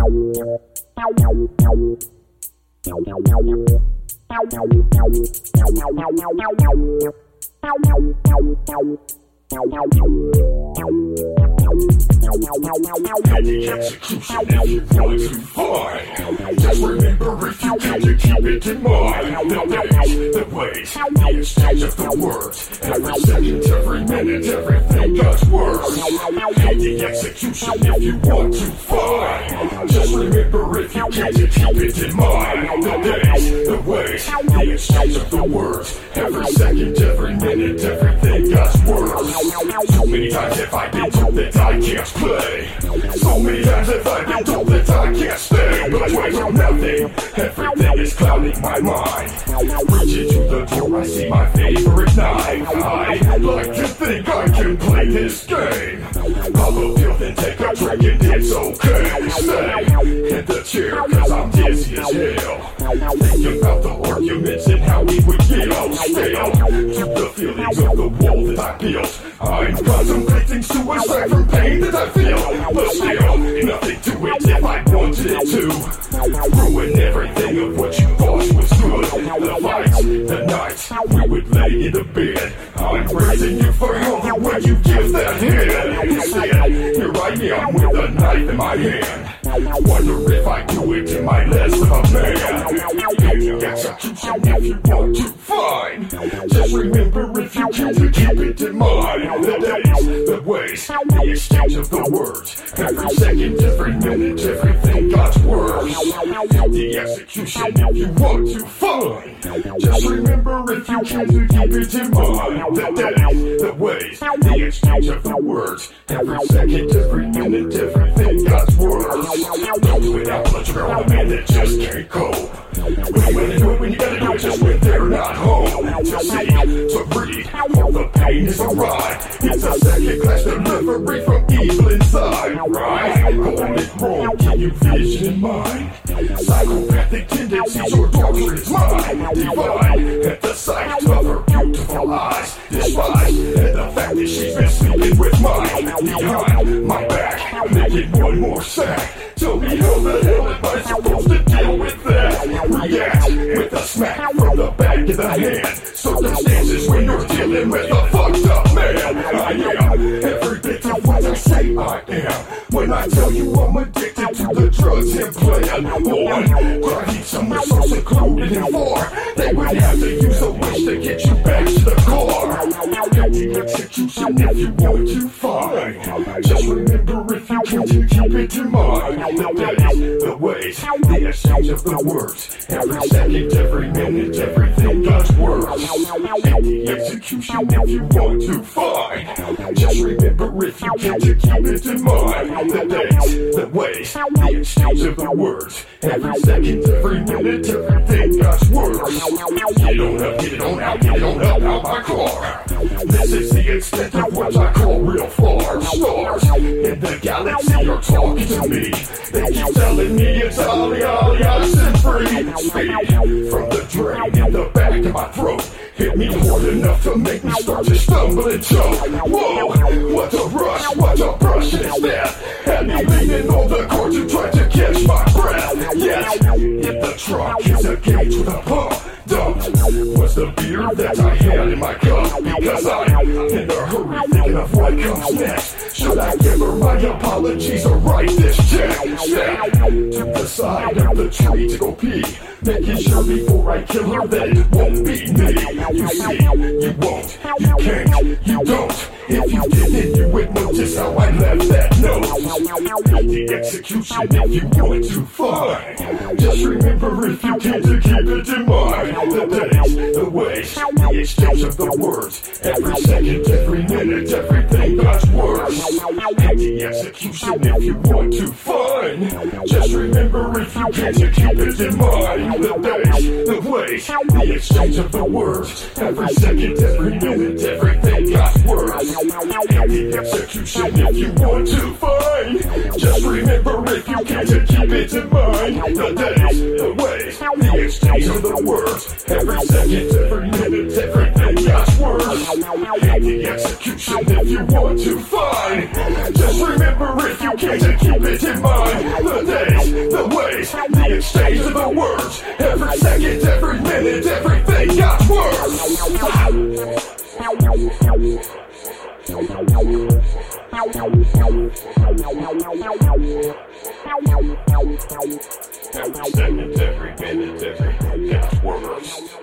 The execution if you want to find. Just remember if you can to keep it in mind. The days, the ways, the exchange of the words. Every second, every minute, everything gets worse. The execution if you want to find. Just remember if you can to keep it in mind. The days, the ways, the exchange of the words. Every second, every minute, everything gets worse. So many times have I been told that I can't play. So many times have I been told that I can't stay. But wait on nothing, everything is clouding my mind. Reaching to the door, I see my favorite knife. I like to think I can play this game. Pop a pill, then take a drink and it's okay. Stay in the chair, cause I'm dizzy as hell. Thinking about the arguments and how we would yell. Stale to the feelings of the wall that I built. I'm contemplating suicide from pain that I feel. But still, nothing to it if I wanted it to. Ruin everything of what you thought was good. The fights, the nights, we would lay in the bed. I'm praising you for help when you give that head. Instead, here I am with a knife in my hand. Wonder if I do it, am I less of a man? Execution if you want to find. Just remember if you can to keep it in mind. The days, the ways, the exchange of the words. Every second, every minute, everything got worse. The execution if you want to find. Just remember if you can to keep it in mind. The days, the ways, the exchange of the words. Every second, every minute, everything got worse. Don't do it out, but you're a man that just can't cope. When you do it, when you gotta do it, just when they're not home. To see, to read, all the pain is a ride. It's a second-class delivery from evil inside, right? Going it wrong, give you vision in mind. Psychopathic tendencies, your daughter is mine. Divine, at the sight of her beautiful eyes. Despise, and the fact that she's been sleeping with mine. Behind my back, making one more sack. Tell me how the hell am I supposed to deal with that? React with a smack from the back of the hand. Circumstances when you're dealing with a fucked up man. I am every bit of what I say I am. When I tell you I'm addicted to the drugs and plan on grinding somewhere so secluded and far. They would have to use a wish to get you back to the car. The execution if you want to find. Just remember if you can to keep it in mind. The days, the ways, the exchange of the words. Every second, every minute, everything got worse. The execution if you want to find. Just remember if you can to keep it in mind. The days, the ways, the exchange of the words. Every second, every minute, everything got worse. Get on up, get it on out, get it on up out my car. This is the extent of what I call real far. Stars in the galaxy are talking to me. They keep telling me it's ollie, I set free. Speed from the drain in the back of my throat. Hit me hard enough to make me start to stumble and choke. Whoa, what a rush, what a brush is that? Had me leaning on the cords and trying to catch my breath. Yes, in the trunk is a gauge with a pump. Dumped was the beer that I had in my cup. Because I'm in a hurry thinking of what comes next. Should I give her my apologies or write this check? Step to the side of the tree to go pee. Making sure before I kill her that it won't be me. You see, you won't, you can't, you don't. If you didn't, you would notice how I left that note. The execution if you want to find. Just remember if you can to keep it in mind. The days, the ways, the exchange of the words. Every second, every minute, everything got worse. The execution if you want to find. Just remember if you can to keep it in mind. The days, the ways, the exchange of the words. Every second, every minute, everything got worse. The execution if you want to find. Just remember if you can to keep it in mind. The days, the ways, the exchange of the words. Every second, every minute, everything got worse. The execution if you want to find. Just remember if you can to keep it in mind. The days, stage of the words. Every second, every minute, everything got worse. Every second, every minute, everything got worse.